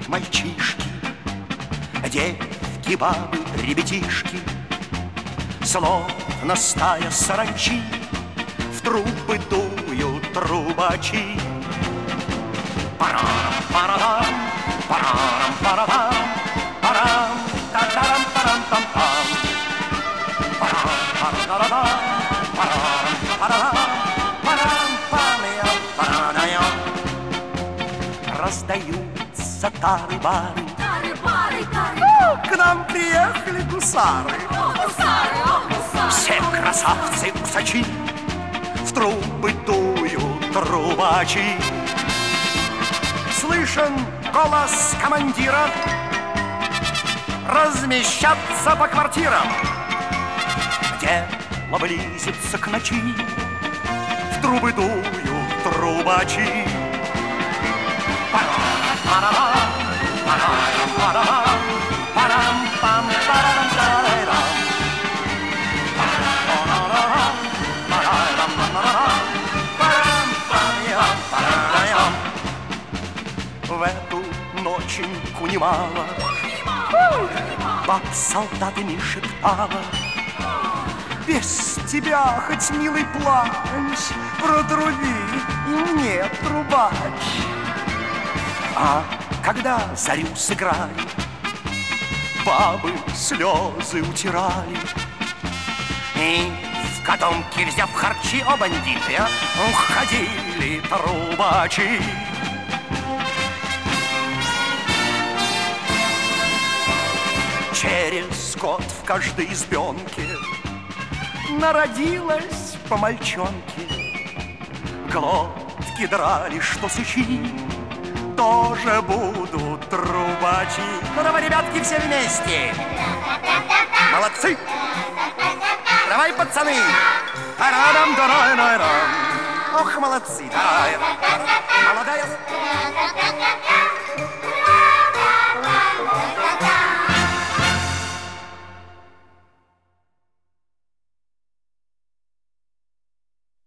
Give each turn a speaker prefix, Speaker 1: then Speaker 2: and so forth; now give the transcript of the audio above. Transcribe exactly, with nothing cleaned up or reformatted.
Speaker 1: мальчишки, девки, бабы, ребятишки, словно стая саранчи, в трубы дуют трубачи. Парам-парам, парам-парам, парам, та-тарам, парам-пам-пам. Парам-парам, парам-парам, парам-пам-ям, парам-ям. Раздаются тары-бары,
Speaker 2: Тары-бары, тары.
Speaker 1: О, к нам приехали гусары.
Speaker 2: О, гусары, о, гусары.
Speaker 1: Все красавцы-усачи, в трубы дуют трубачи. Слышен голос командира: размещаться по квартирам. Дело близится к ночи, в трубы дуют трубачи. Парам-парам, парам-парам, парам-пам, парам-парам. Парам-парам, парам-парам, парам-пам, парам-парам. В эту ноченьку немало баб с солдатами шептала: без тебя хоть милый плач, протруби и мне, трубач. А когда зарю сыграли, бабы слезы утирали, и в котомке, взяв харчи, о, бандиты, а, уходили трубачи. Через год в каждой избенке народилась по мальчонке. Глотки драли, что сучи, тоже будут трубачи. Ну давай, ребятки, все вместе. Молодцы. Давай, пацаны. Ох, молодцы. Молодая.